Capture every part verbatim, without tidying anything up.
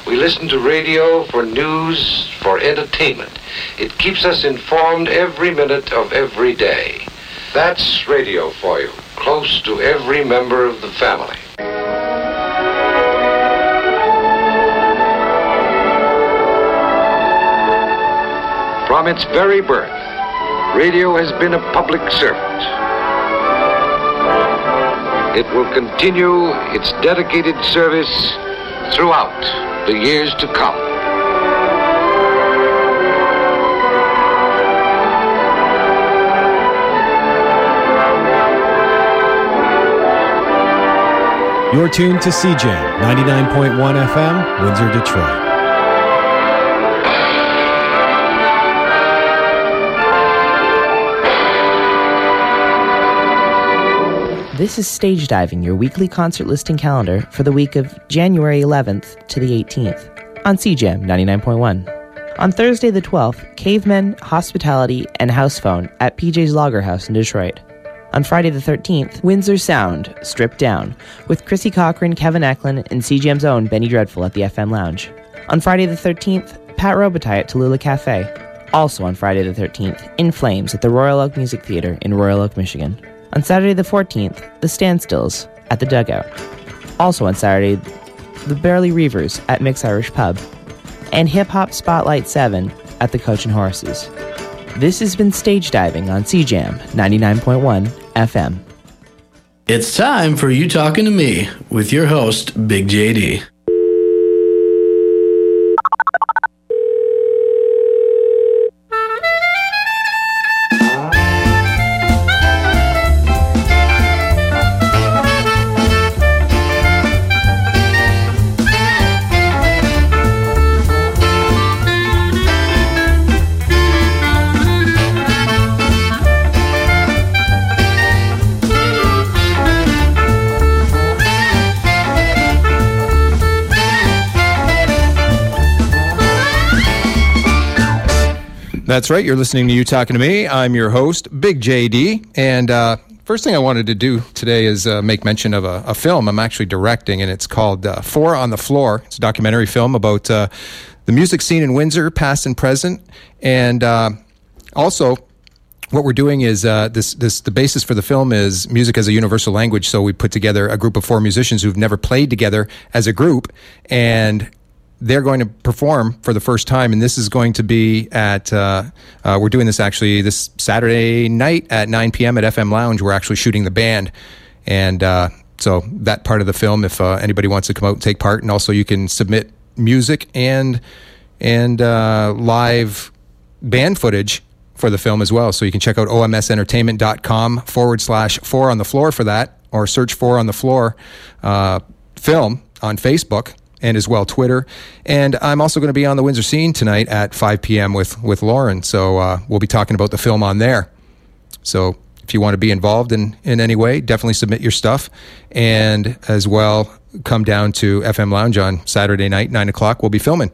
We listen to radio for news, for entertainment. It keeps us informed every minute of every day. That's radio for you, close to every member of the family. From its very birth, radio has been a public servant. It will continue its dedicated service throughout the years to come. You're tuned to C J A M ninety-nine point one F M, Windsor, Detroit. This is Stage Diving, your weekly concert listing calendar for the week of January eleventh to the eighteenth on C J A M ninety-nine point one. On Thursday the twelfth, Cavemen, Hospitality, and House Phone at P J's Lager House in Detroit. On Friday the thirteenth, Windsor Sound, Stripped Down, with Chrissy Cochran, Kevin Eklund, and C J A M's own Benny Dreadful at the F M Lounge. On Friday the thirteenth, Pat Robitaille at Tallulah Cafe. Also on Friday the thirteenth, In Flames at the Royal Oak Music Theater in Royal Oak, Michigan. On Saturday the fourteenth, The Standstills at the Dugout. Also on Saturday, The Barely Reavers at Mick's Irish Pub. And Hip Hop Spotlight seven at the Coach and Horses. This has been Stage Diving on C J A M ninety-nine point one F M. It's time for You Talking to Me with your host, Big J D. That's right. You're listening to You Talking to Me. I'm your host, Big J D. And uh, first thing I wanted to do today is uh, make mention of a, a film I'm actually directing, and it's called uh, Four on the Floor. It's a documentary film about uh, the music scene in Windsor, past and present. And uh, also, what we're doing is uh, this. This the basis for the film is music as a universal language. So we put together a group of four musicians who've never played together as a group, and they're going to perform for the first time, and this is going to be at, uh, uh, we're doing this actually this Saturday night at nine p.m. at F M Lounge. We're actually shooting the band, and uh, so that part of the film, if uh, anybody wants to come out and take part, and also you can submit music and and uh, live band footage for the film as well. So you can check out omsentertainment.com forward slash four on the floor for that, or search four on the floor uh, film on Facebook, and as well Twitter. And I'm also going to be on the Windsor Scene tonight at five p.m. with, with Lauren. So uh, we'll be talking about the film on there. So if you want to be involved in, in any way, definitely submit your stuff. And as well, come down to F M Lounge on Saturday night, nine o'clock. We'll be filming.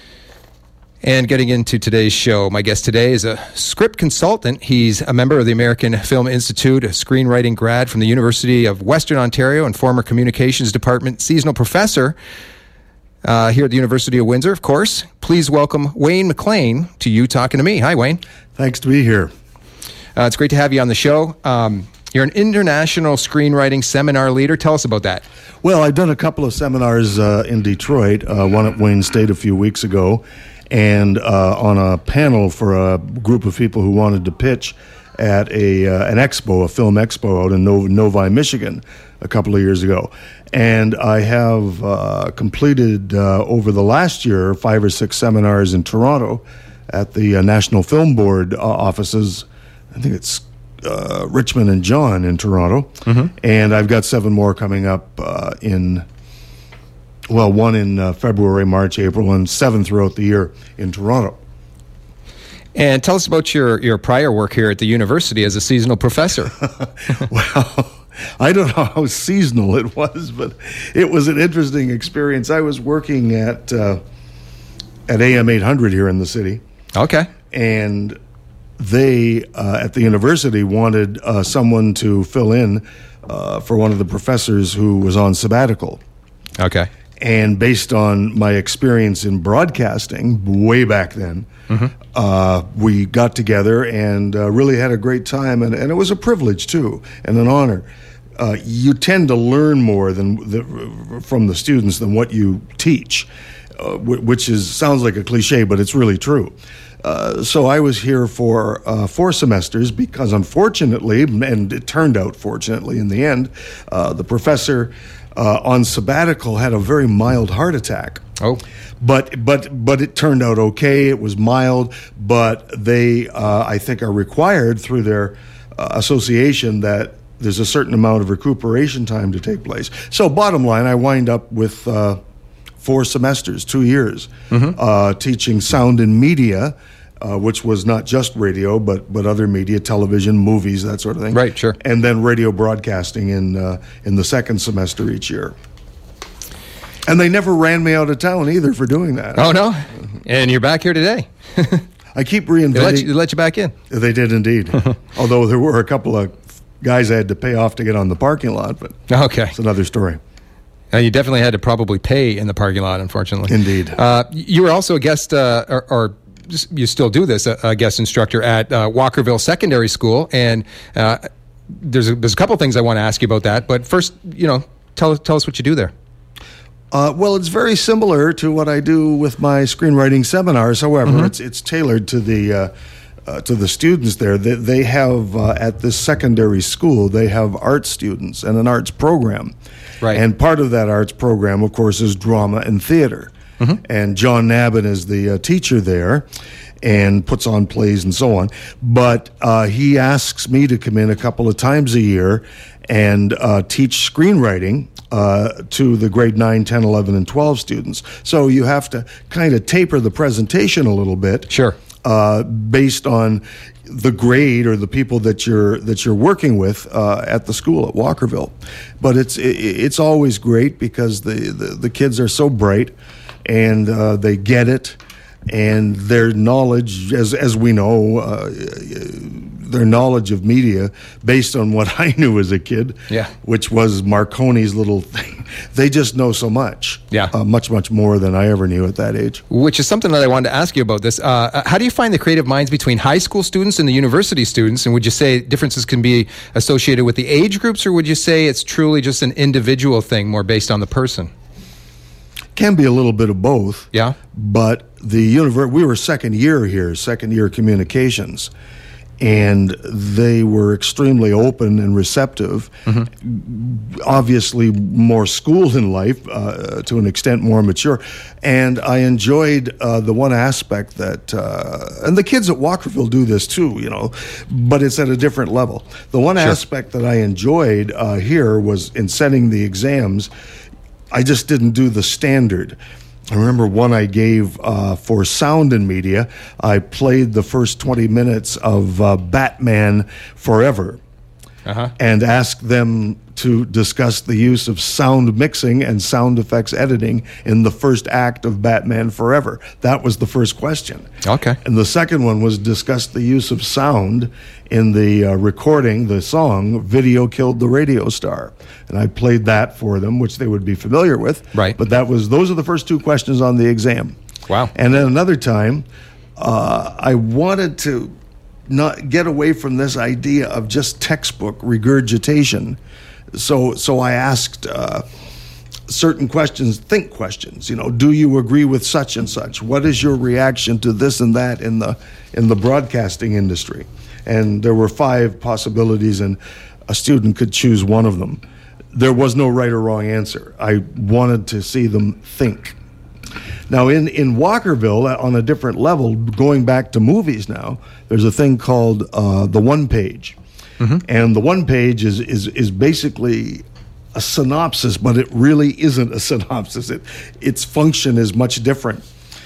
And getting into today's show, my guest today is a script consultant. He's a member of the American Film Institute, a screenwriting grad from the University of Western Ontario, and former communications department seasonal professor Uh, here at the University of Windsor, of course. Please welcome Wayne McLean to You Talking to Me. Hi, Wayne. Thanks to be here. Uh, it's great to have you on the show. Um, you're an international screenwriting seminar leader. Tell us about that. Well, I've done a couple of seminars uh, in Detroit, uh, one at Wayne State a few weeks ago, and uh, on a panel for a group of people who wanted to pitch at a uh, an expo, a film expo out in Nov- Novi, Michigan, a couple of years ago. And I have uh, completed uh, over the last year five or six seminars in Toronto at the uh, National Film Board uh, offices. I think it's uh, Richmond and John in Toronto. Mm-hmm. And I've got seven more coming up uh, in, well, one in uh, February, March, April, and seven throughout the year in Toronto. And tell us about your, your prior work here at the university as a seasonal professor. Well, I don't know how seasonal it was, but it was an interesting experience. I was working at uh, at A M eight hundred here in the city. Okay. And they, uh, at the university, wanted uh, someone to fill in uh, for one of the professors who was on sabbatical. Okay. And based on my experience in broadcasting way back then, mm-hmm. uh, we got together and uh, really had a great time. And, and it was a privilege, too, and an honor. Uh, you tend to learn more than the, from the students than what you teach, uh, w- which is sounds like a cliche, but it's really true. Uh, so I was here for uh, four semesters because, unfortunately, and it turned out fortunately in the end, uh, the professor uh, on sabbatical had a very mild heart attack. Oh, but but but it turned out okay. It was mild, but they uh, I think are required through their uh, association that there's a certain amount of recuperation time to take place. So bottom line, I wind up with uh, four semesters, two years, mm-hmm. uh, teaching sound and media, uh, which was not just radio, but but other media, television, movies, that sort of thing. Right, sure. And then radio broadcasting in uh, in the second semester each year. And they never ran me out of town either for doing that. Oh, no? And you're back here today. I keep reinventing. They let you, they let you back in. They did indeed. Although there were a couple of guys I had to pay off to get on the parking lot, but okay. It's another story. Uh, you definitely had to probably pay in the parking lot, unfortunately. Indeed. Uh, you were also a guest, uh, or, or you still do this, a, a guest instructor at uh, Walkerville Secondary School, and uh, there's a, there's a couple things I want to ask you about that. But first, you know, tell tell us what you do there. Uh, well, it's very similar to what I do with my screenwriting seminars. However, mm-hmm. it's it's tailored to the uh, uh, to the students there. They, they have uh, at this secondary school, they have art students and an arts program. Right. And part of that arts program, of course, is drama and theater. Mm-hmm. And John Nabin is the uh, teacher there and puts on plays and so on. But uh, he asks me to come in a couple of times a year and uh, teach screenwriting uh, to the grade nine, ten, eleven, and twelve students. So you have to kind of taper the presentation a little bit. Sure. Uh, based on the grade or the people that you're that you're working with uh, at the school at Walkerville. But it's it, it's always great because the, the, the kids are so bright and uh, they get it, and their knowledge, as as we know, uh, their knowledge of media based on what I knew as a kid, yeah. which was Marconi's little thing. They just know so much, yeah, uh, much, much more than I ever knew at that age. Which is something that I wanted to ask you about this. Uh, how do you find the creative minds between high school students and the university students? And would you say differences can be associated with the age groups, or would you say it's truly just an individual thing, more based on the person? Can be a little bit of both. Yeah. But the univer- we were second year here, second year communications, and they were extremely open and receptive. Mm-hmm. Obviously more schooled in life, uh, to an extent more mature. And I enjoyed uh, the one aspect that, uh, and the kids at Walkerville do this too, you know, but it's at a different level. The one sure. aspect that I enjoyed uh, here was in setting the exams, I just didn't do the standard. I remember one I gave uh, for sound and media. I played the first twenty minutes of uh, Batman Forever uh-huh. and asked them to discuss the use of sound mixing and sound effects editing in the first act of Batman Forever. That was the first question. Okay. And the second one was discuss the use of sound in the uh, recording, the song, Video Killed the Radio Star. And I played that for them, which they would be familiar with. Right. But that was those are the first two questions on the exam. Wow. And then another time, uh, I wanted to not get away from this idea of just textbook regurgitation. So so I asked uh, certain questions, think questions. You know, do you agree with such and such? What is your reaction to this and that in the in the broadcasting industry? And there were five possibilities, and a student could choose one of them. There was no right or wrong answer. I wanted to see them think. Now, in, in Walkerville, on a different level, going back to movies now, there's a thing called uh, the one page. Mm-hmm. And the one page is, is, is basically a synopsis, but it really isn't a synopsis. It, its function is much different.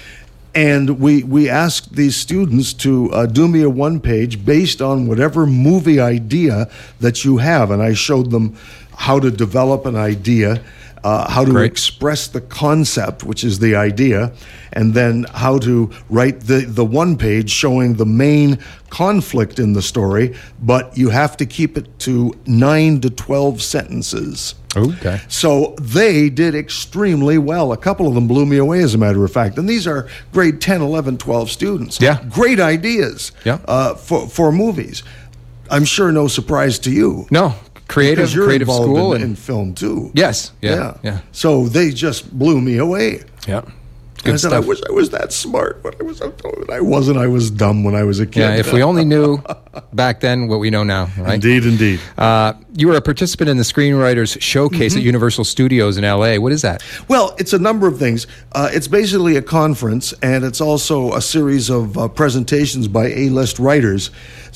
And we we asked these students to uh, do me a one page based on whatever movie idea that you have. And I showed them how to develop an idea uh, how to Great. express the concept, which is the idea, and then how to write the, the one page showing the main conflict in the story, but you have to keep it to nine to twelve sentences. Okay. So they did extremely well. A couple of them blew me away, as a matter of fact. And these are grade ten, eleven, twelve students. Yeah. Great ideas Yeah. uh, for, for movies. I'm sure no surprise to you. No, creative, Because you're creative involved school. in, and, in film, too. yes. Yeah. Yeah. So they just blew me away. Yeah. And I Good said, stuff. I wish I was that smart, but I was. I wasn't. I was dumb when I was a kid. Yeah, if we only knew back then what we know now, right? Indeed, indeed. Uh, you were a participant in the Screenwriters Showcase Mm-hmm. at Universal Studios in L A. What is that? Well, it's a number of things. Uh, it's basically a conference, and it's also a series of uh, presentations by A-list writers.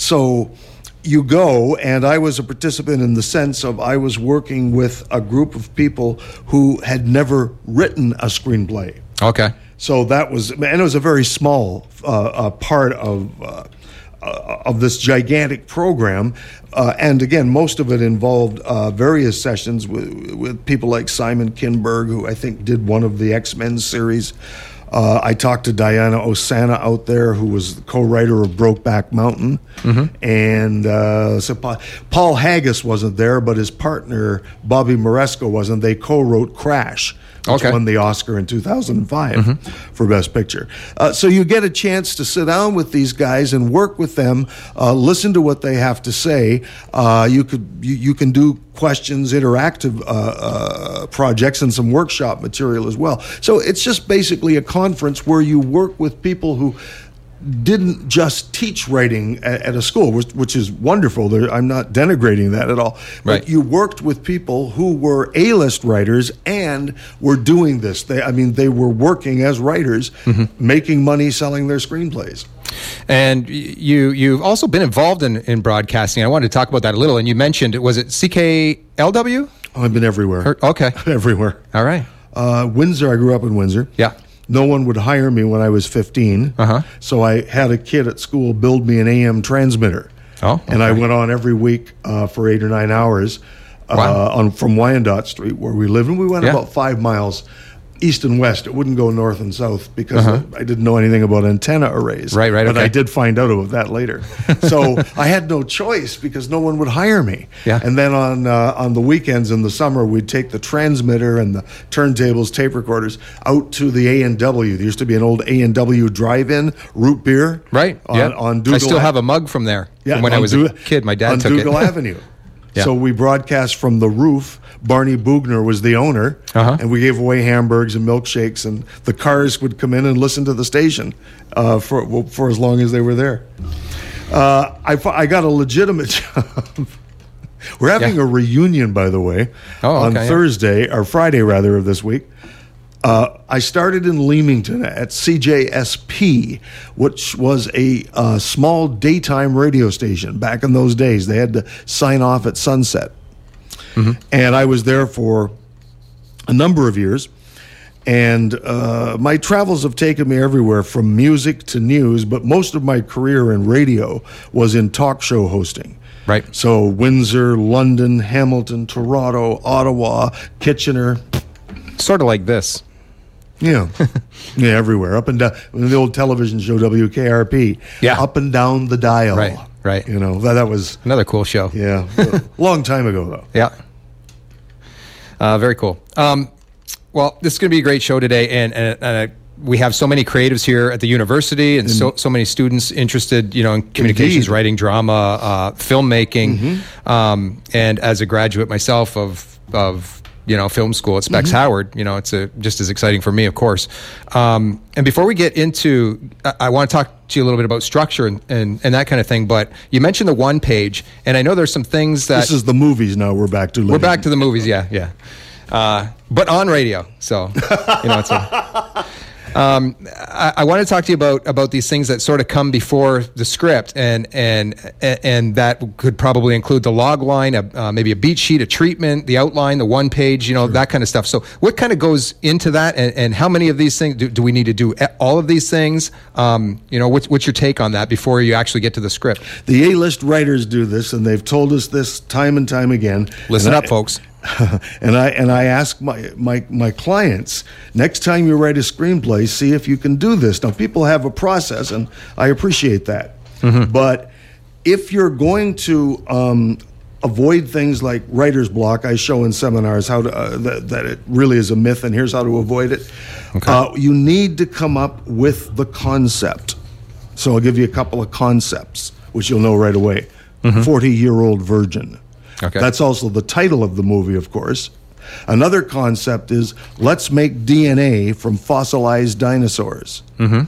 So you go, and I was a participant in the sense of I was working with a group of people who had never written a screenplay. Okay. So that was, and it was a very small uh, uh, part of uh, uh, of this gigantic program. Uh, and again, most of it involved uh, various sessions with, with people like Simon Kinberg, who I think did one of the X-Men series. Uh, I talked to Diana Osana out there, who was the co-writer of Brokeback Mountain. Mm-hmm. And uh, so Paul, Paul Haggis wasn't there, but his partner, Bobby Moresco, wasn't. They co-wrote Crash, which Okay. won the Oscar in two thousand five Mm-hmm. for Best Picture. Uh, so you get a chance to sit down with these guys and work with them, uh, listen to what they have to say. Uh, you could you, you can do questions, interactive uh, uh, projects, and some workshop material as well. So it's just basically a conference where you work with people who didn't just teach writing at, at a school, which, which is wonderful. There, I'm not denigrating that at all. But Right. you worked with people who were A-list writers and were doing this. They, I mean, they were working as writers, Mm-hmm. making money selling their screenplays. And y- you, you've also been involved in, in broadcasting. I wanted to talk about that a little. And you mentioned, was it C K L W? Oh, I've been everywhere. Or- okay. Everywhere. All right. Uh, Windsor, I grew up in Windsor. Yeah. No one would hire me when I was fifteen. Uh-huh. So I had a kid at school build me an A M transmitter. Oh, And I okay. went on every week uh, for eight or nine hours uh, Wow. on from Wyandotte Street, where we live. And we went Yeah. about five miles east and west. It wouldn't go north and south because Uh-huh. I didn't know anything about antenna arrays. Right, right, But okay. I did find out about that later. So I had no choice because no one would hire me. Yeah. And then on uh, on the weekends in the summer, we'd take the transmitter and the turntables, tape recorders out to the A and W. There used to be an old A and W drive-in, root beer. Right. On, yeah. on Dougal I still Ave- have a mug from there. yeah, from when I on was Du- a kid. My dad on took Dougal it. Avenue. Yeah. So we broadcast from the roof. Barney Bugner was the owner, Uh-huh. and we gave away hamburgers and milkshakes, and the cars would come in and listen to the station uh, for well, for as long as they were there. Uh, I, fo- I got a legitimate job. We're having Yeah. a reunion, by the way, Oh, on okay, yeah. Thursday, or Friday rather, of this week. Uh, I started in Leamington at C J S P, which was a uh, small daytime radio station. Back in those days, they had to sign off at sunset. Mm-hmm. And I was there for a number of years. And uh, my travels have taken me everywhere from music to news, but most of my career in radio was in talk show hosting. Right. So Windsor, London, Hamilton, Toronto, Ottawa, Kitchener. Sort of like this. Yeah. Yeah, everywhere. Up and down. The old television show W K R P. Yeah. Up and down the dial. Right, right. You know, that, that was, Another cool show. yeah, a long time ago, though. Yeah. Uh, very cool. Um, well, this is going to be a great show today, and, and, and uh, we have so many creatives here at the university, and so so many students interested, you know, in communications, Indeed. writing, drama, uh, filmmaking. Mm-hmm. Um, and as a graduate myself of of you know film school at Specs Mm-hmm. Howard, you know, it's a, just as exciting for me, of course. Um, and before we get into, I, I want to talk to you a little bit about structure and, and and that kind of thing. But you mentioned the one page, and I know there's some things that This is the movies now we're back to. we're back to the movies, yeah, yeah. Uh, but on radio, so you know it's a. Um, I, I want to talk to you about about these things that sort of come before the script, and and and that could probably include the log line, a, uh, maybe a beat sheet, a treatment, the outline, the one page, you know, that kind of stuff. So, what kind of goes into that, and, and how many of these things do, do we need to do? All of these things, um, you know, what's what's your take on that before you actually get to the script? The A-list writers do this, and they've told us this time and time again. Listen And up, I- folks. and I and I ask my, my my clients, next time you write a screenplay, see if you can do this. Now, people have a process, and I appreciate that. Mm-hmm. But if you're going to um, avoid things like writer's block, I show in seminars how to, uh, that, that it really is a myth, and here's how to avoid it. Okay. Uh, you need to come up with the concept. So I'll give you a couple of concepts, which you'll know right away. Mm-hmm. forty-year-old virgin. Okay. That's also the title of the movie, of course. Another concept is, let's make D N A from fossilized dinosaurs. Mm-hmm.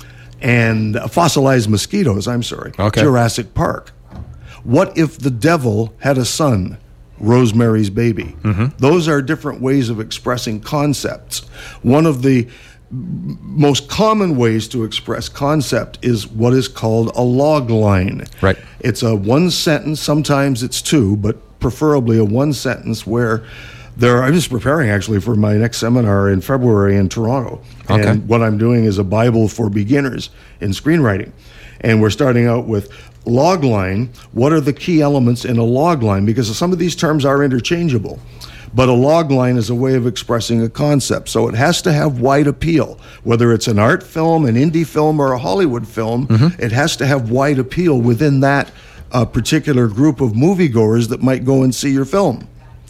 And uh, fossilized mosquitoes, I'm sorry. Okay. Jurassic Park. What if the devil had a son? Rosemary's Baby. Mm-hmm. Those are different ways of expressing concepts. One of the most common ways to express concept is what is called a log line. Right. It's a one sentence, sometimes it's two, but preferably a one sentence where there are, I'm just preparing actually for my next seminar in February in Toronto. Okay. And what I'm doing is a Bible for beginners in screenwriting. And we're starting out with log line. What are the key elements in a log line? Because some of these terms are interchangeable. But a log line is a way of expressing a concept. So it has to have wide appeal. Whether it's an art film, an indie film, or a Hollywood film, mm-hmm. it has to have wide appeal within that uh, particular group of moviegoers that might go and see your film.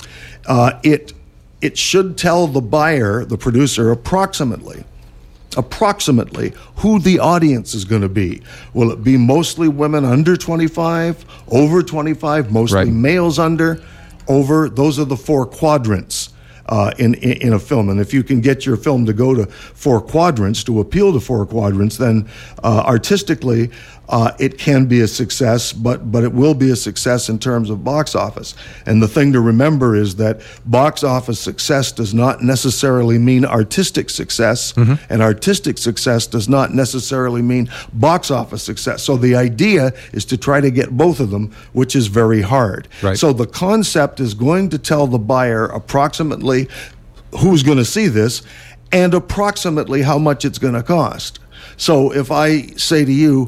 Uh, it it should tell the buyer, the producer, approximately, approximately who the audience is going to be. Will it be mostly women under twenty-five, over twenty-five, mostly right. males under, over? Those are the four quadrants uh, in, in in a film. And if you can get your film to go to four quadrants, to appeal to four quadrants, then uh, artistically uh, it can be a success, but but it will be a success in terms of box office. And the thing to remember is that box office success does not necessarily mean artistic success, mm-hmm. and artistic success does not necessarily mean box office success. So the idea is to try to get both of them, which is very hard. Right. So the concept is going to tell the buyer approximately who's going to see this and approximately how much it's going to cost. So if I say to you,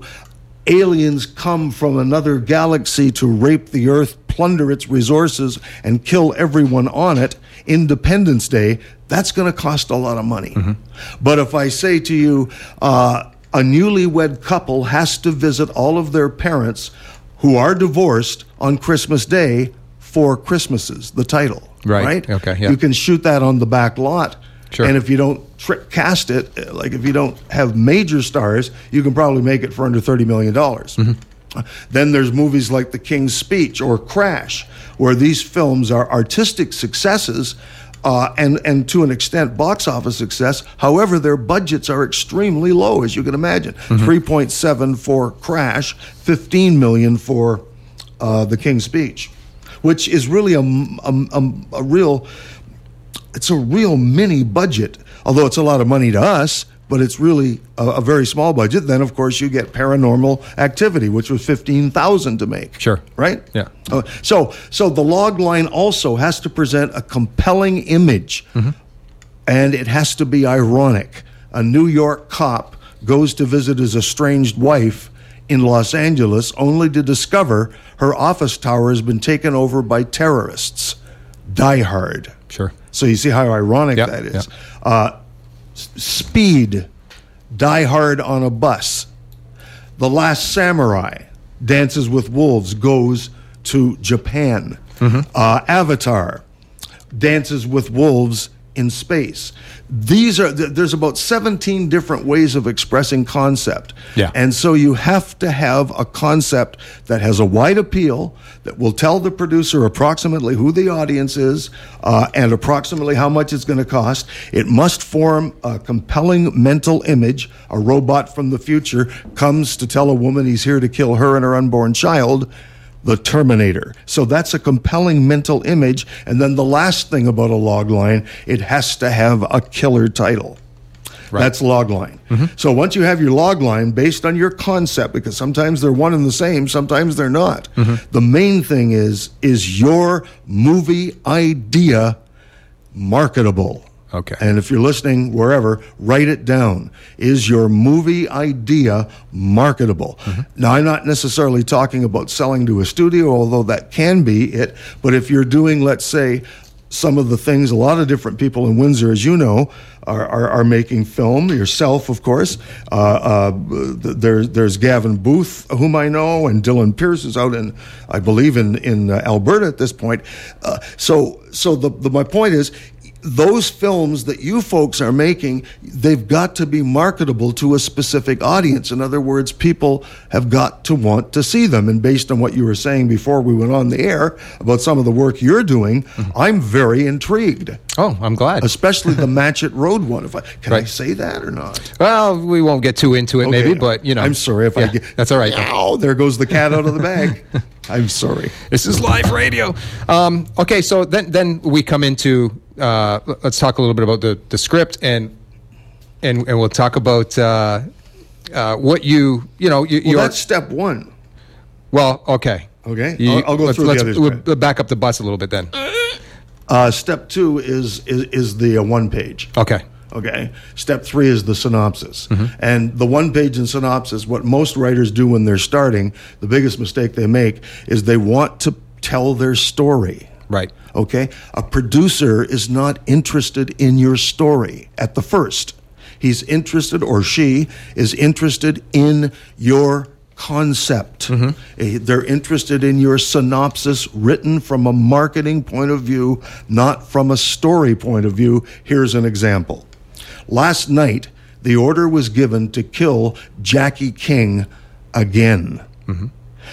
aliens come from another galaxy to rape the Earth, plunder its resources, and kill everyone on it, Independence Day, that's going to cost a lot of money. Mm-hmm. But if I say to you, uh, a newlywed couple has to visit all of their parents who are divorced on Christmas Day for Christmases, the title. Right. right? Okay. Yeah. You can shoot that on the back lot. Sure. And if you don't trick cast it, like if you don't have major stars, you can probably make it for under thirty million dollars. Mm-hmm. Then there's movies like The King's Speech or Crash, where these films are artistic successes uh, and, and to an extent box office success. However, their budgets are extremely low, as you can imagine. Mm-hmm. three point seven for Crash, fifteen million dollars for uh, The King's Speech, which is really a, a, a, a real... It's a real mini budget, although it's a lot of money to us, but it's really a, a very small budget. Then, of course, you get Paranormal Activity, which was fifteen thousand dollars to make. Sure. Right? Yeah. Uh, so so the log line also has to present a compelling image, mm-hmm. and it has to be ironic. A New York cop goes to visit his estranged wife in Los Angeles only to discover her office tower has been taken over by terrorists. Die Hard. Sure. So you see how ironic yep, that is. Yep. Uh, Speed, Die Hard on a Bus. The Last Samurai, Dances with Wolves, goes to Japan. Mm-hmm. Uh, Avatar, Dances with Wolves in space. These are there's about seventeen different ways of expressing concept. Yeah. And so you have to have a concept that has a wide appeal, that will tell the producer approximately who the audience is uh, and approximately how much it's going to cost. It must form a compelling mental image. A robot from the future comes to tell a woman he's here to kill her and her unborn child. The Terminator. So that's a compelling mental image. And then the last thing about a log line, it has to have a killer title. Right. That's log line. Mm-hmm. So once you have your log line based on your concept, because sometimes they're one and the same, sometimes they're not. Mm-hmm. The main thing is, is your movie idea marketable? Okay. And if you're listening wherever, write it down. Is your movie idea marketable? Mm-hmm. Now, I'm not necessarily talking about selling to a studio, although that can be it. But if you're doing, let's say, some of the things. A lot of different people in Windsor, as you know, are are, are making film. Yourself, of course. Uh, uh, there's there's Gavin Booth, whom I know, and Dylan Pierce is out in, I believe, in in uh, Alberta at this point. Uh, so so the, the my point is, those films that you folks are making, they've got to be marketable to a specific audience. In other words, people have got to want to see them. And based on what you were saying before we went on the air about some of the work you're doing, mm-hmm. I'm very intrigued. Oh, I'm glad. Especially the Matchett Road one. If I, can right. I say that or not? Well, we won't get too into it, okay. maybe, but, you know. I'm sorry if yeah, I get... That's all right. Oh, there goes the cat out of the bag. I'm sorry. This is live radio. Um, okay, so then then we come into... Uh, let's talk a little bit about the, the script, and and and we'll talk about uh, uh, what you you know. You, well, that's step one. Well, okay, okay. You, I'll, I'll go let's, through let's, the others. We'll back up the bus a little bit then. Uh, step two is is, is the uh, one page. Okay. Okay. Step three is the synopsis. Mm-hmm. And the one page in synopsis, what most writers do when they're starting, the biggest mistake they make is they want to tell their story. Right. Okay? A producer is not interested in your story at the first. He's interested, or she is interested in your concept. Mm-hmm. They're interested in your synopsis written from a marketing point of view, not from a story point of view. Here's an example. Last night, the order was given to kill Jackie King again. Mm-hmm.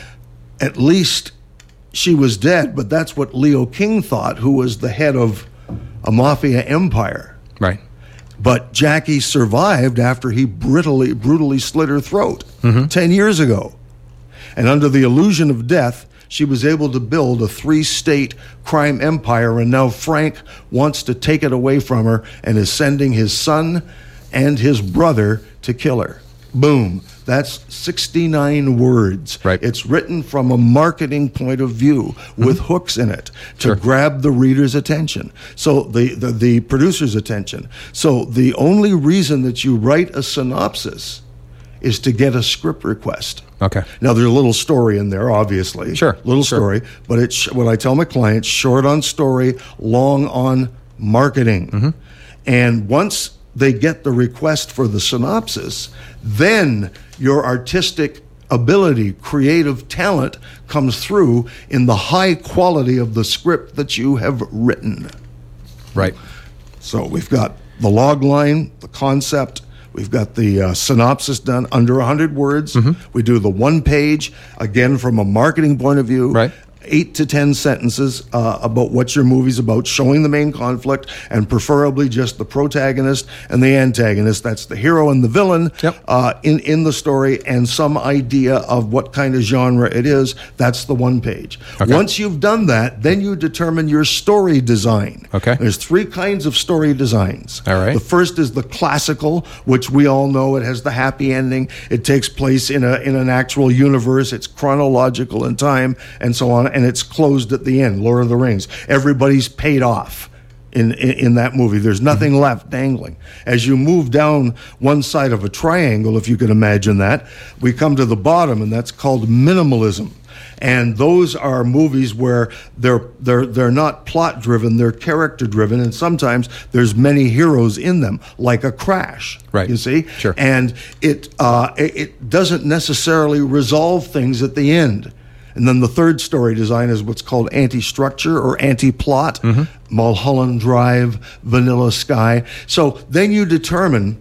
At least she was dead, but that's what Leo King thought, who was the head of a mafia empire. Right. But Jackie survived after he brutally, brutally slit her throat mm-hmm. ten years ago. And under the illusion of death, she was able to build a three-state crime empire, and now Frank wants to take it away from her and is sending his son and his brother to kill her. Boom. That's sixty-nine words. Right. It's written from a marketing point of view with mm-hmm. hooks in it to sure. grab the reader's attention. So the, the, the producer's attention. So the only reason that you write a synopsis is to get a script request. Okay. Now, there's a little story in there, obviously. Sure. Little sure. story. But it's what I tell my clients, short on story, long on marketing. Mm-hmm. And once they get the request for the synopsis, then your artistic ability, creative talent comes through in the high quality of the script that you have written. Right. So we've got the log line, the concept. We've got the uh, synopsis done under one hundred words. Mm-hmm. We do the one page, again, from a marketing point of view. Right. Eight to ten sentences uh, about what your movie's about, showing the main conflict, and preferably just the protagonist and the antagonist. That's the hero and the villain yep. uh, in, in the story, and some idea of what kind of genre it is. That's the one page. Okay. Once you've done that, then you determine your story design. Okay. There's three kinds of story designs. All right. The first is the classical, which we all know. It has the happy ending. It takes place in a in an actual universe. It's chronological in time, and so on. And it's closed at the end. Lord of the Rings. Everybody's paid off in, in, in that movie. There's nothing mm-hmm. left dangling. As you move down one side of a triangle, if you can imagine that, we come to the bottom, and that's called minimalism. And those are movies where they're they're they're not plot driven, they're character driven, and sometimes there's many heroes in them, like a Crash. Right. You see? Sure. And it uh, it, it doesn't necessarily resolve things at the end. And then the third story design is what's called anti-structure or anti-plot, mm-hmm. Mulholland Drive, Vanilla Sky. So then you determine,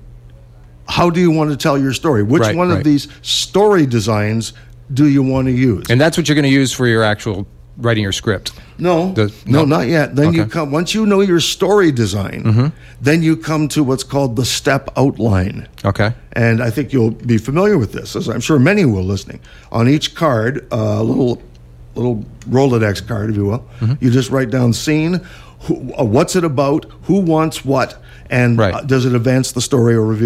how do you want to tell your story? Which right, one right. of these story designs do you want to use? And that's what you're going to use for your actual writing your script? No, the, no, no, not yet. Then okay. you come, once you know your story design, mm-hmm. then you come to what's called the step outline. Okay. And I think you'll be familiar with this, as I'm sure many will listening. On each card, a uh, little little Rolodex card, if you will, mm-hmm. you just write down scene, who, uh, what's it about, who wants what, and right. uh, does it advance the story or reveal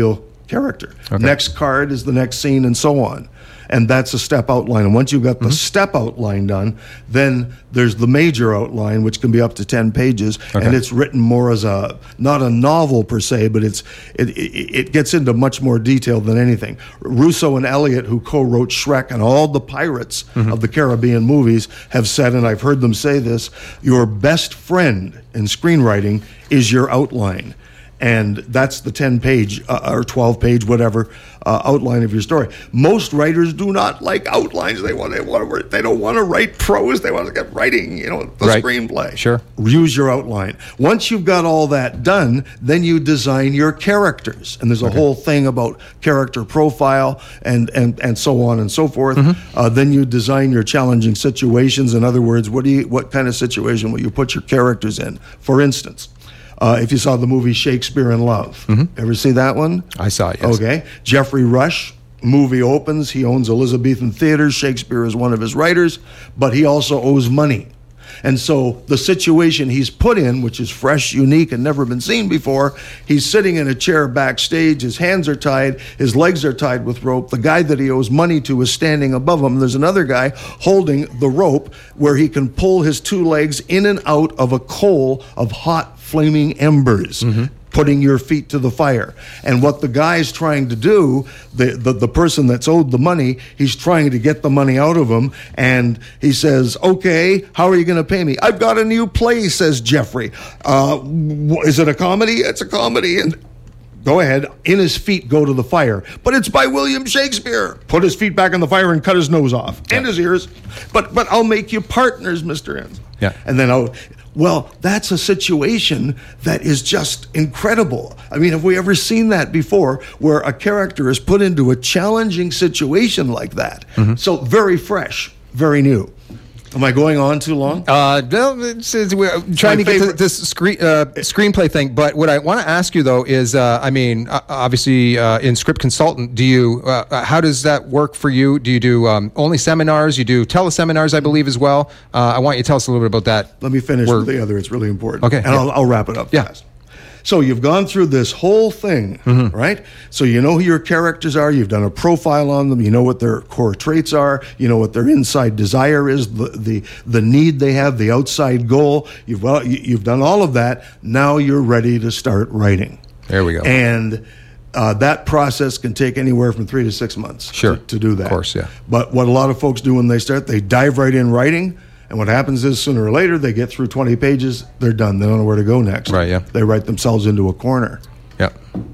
character. Okay. Next card is the next scene, and so on. And that's a step outline. And once you've got the mm-hmm. step outline done, then there's the major outline, which can be up to ten pages, okay. and it's written more as a, not a novel per se, but it's it, it, it gets into much more detail than anything. Russo and Elliott, who co-wrote Shrek and all the pirates mm-hmm. of the Caribbean movies, have said, and I've heard them say this, your best friend in screenwriting is your outline. And that's the ten-page uh, or twelve-page, whatever, uh, outline of your story. Most writers do not like outlines. They want, they want to, they don't want to write prose. They want to get writing, you know, the right. screenplay. Sure. Use your outline. Once you've got all that done, then you design your characters. And there's a okay. whole thing about character profile and, and, and so on and so forth. Mm-hmm. Uh, then you design your challenging situations. In other words, what do you, what kind of situation will you put your characters in? For instance, Uh, if you saw the movie Shakespeare in Love. Mm-hmm. Ever see that one? I saw it, yes. Okay. Jeffrey Rush, movie opens. He owns Elizabethan theaters. Shakespeare is one of his writers, but he also owes money. And so the situation he's put in, which is fresh, unique, and never been seen before, he's sitting in a chair backstage. His hands are tied. His legs are tied with rope. The guy that he owes money to is standing above him. There's another guy holding the rope where he can pull his two legs in and out of a coal of hot, flaming embers. Mm-hmm. Putting your feet to the fire. And what the guy's trying to do, the, the the person that's owed the money, he's trying to get the money out of him. And he says, okay, how are you going to pay me? I've got a new play, says Jeffrey. Uh, is it a comedy? It's a comedy. And go ahead, in his feet go to the fire. But it's by William Shakespeare. Put his feet back in the fire and cut his nose off. Yeah. And his ears. But, but I'll make you partners, Mister Enns. Yeah. And then I'll... Well, that's a situation that is just incredible. I mean, have we ever seen that before, where a character is put into a challenging situation like that? Mm-hmm. So very fresh, very new. Am I going on too long? Uh, no, it's, it's, we're trying to favorite. get to this screen, uh, screenplay thing. But what I want to ask you, though, is, uh, I mean, obviously, uh, in Script Consultant, do you? Uh, how does that work for you? Do you do um, only seminars? You do teleseminars, I believe, as well. Uh, I want you to tell us a little bit about that. Let me finish We're, with the other. It's really important. Okay, and yeah. I'll, I'll wrap it up yeah. fast. So you've gone through this whole thing, mm-hmm. right? So you know who your characters are. You've done a profile on them. You know what their core traits are. You know what their inside desire is, the the, the need they have, the outside goal. You've well, you've done all of that. Now you're ready to start writing. There we go. And uh, that process can take anywhere from three to six months sure. to, to do that. Of course, yeah. But what a lot of folks do when they start, they dive right in writing. And what happens is, sooner or later, they get through twenty pages, they're done. They don't know where to go next. Right, yeah. They write themselves into a corner. Yeah.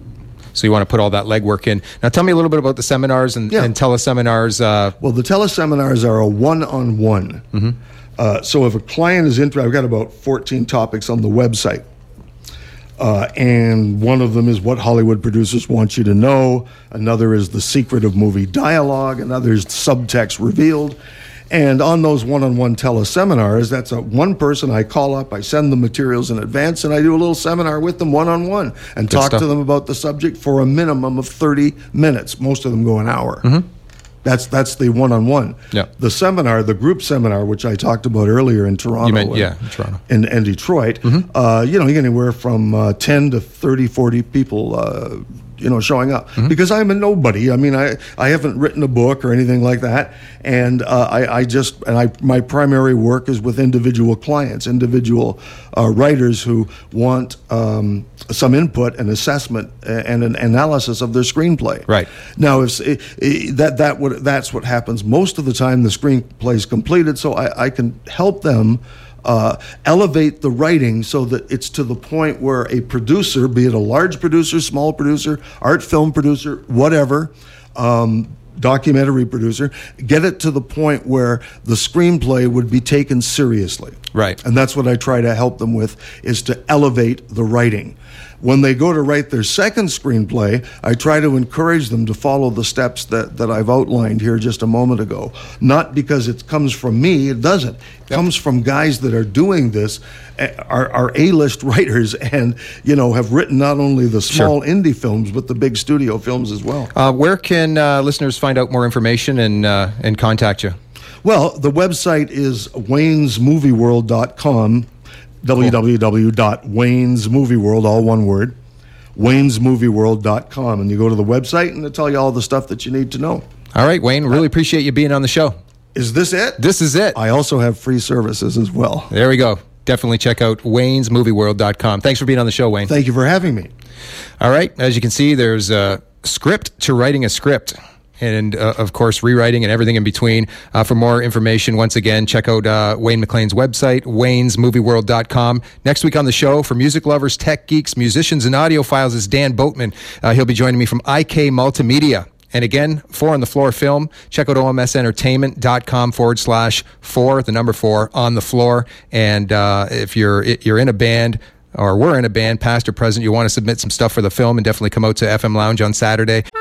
So you want to put all that legwork in. Now tell me a little bit about the seminars and, yeah. and teleseminars. Uh, well, the teleseminars are a one-on-one. Mm-hmm. Uh, so if a client is interested, I've got about fourteen topics on the website. Uh, and one of them is what Hollywood producers want you to know. Another is the secret of movie dialogue. Another is subtext revealed. And on those one-on-one teleseminars, that's a one person I call up, I send the materials in advance, and I do a little seminar with them one-on-one and Good talk stuff. to them about the subject for a minimum of thirty minutes. Most of them go an hour. Mm-hmm. That's that's the one-on-one. Yeah. The seminar, the group seminar, which I talked about earlier in Toronto. You meant, and, yeah, in Toronto. And, and Detroit. Mm-hmm. Uh, you know, you get anywhere from uh, ten to thirty, forty people uh, you know, showing up. Mm-hmm. Because I'm a nobody. I mean, I, I haven't written a book or anything like that. And uh, I, I just, and I my primary work is with individual clients, individual uh, writers who want um, some input and assessment and an analysis of their screenplay. Right. Now, if it, it, that that would that's what happens most of the time. The screenplay is completed, so I, I can help them uh, elevate the writing so that it's to the point where a producer, be it a large producer, small producer, art film producer, whatever, um, documentary producer, get it to the point where the screenplay would be taken seriously. Right. And that's what I try to help them with, is to elevate the writing. When they go to write their second screenplay, I try to encourage them to follow the steps that, that I've outlined here just a moment ago. Not because it comes from me, it doesn't. It yep. comes from guys that are doing this, are, are A-list writers, and you know have written not only the small sure. indie films, but the big studio films as well. Uh, where can uh, listeners find out more information and uh, and contact you? Well, the website is waynes movie world dot com. w w w dot waynes movie world, all one word, waynes movie world dot com. And you go to the website and it'll tell you all the stuff that you need to know. All right, Wayne, really appreciate you being on the show. Is this it? This is it. I also have free services as well. There we go. Definitely check out waynes movie world dot com. Thanks for being on the show, Wayne. Thank you for having me. All right, as you can see, there's a script to writing a script. And, uh, of course, rewriting and everything in between. Uh, for more information, once again, check out uh, Wayne McLean's website, waynes movie world dot com. Next week on the show, for music lovers, tech geeks, musicians, and audiophiles, is Dan Boatman. Uh, he'll be joining me from I K Multimedia. And again, Four on the Floor Film. Check out omsentertainment.com forward slash four, the number four, on the floor. And uh, if you're you're in a band, or we're in a band, past or present, you want to submit some stuff for the film, and definitely come out to F M Lounge on Saturday.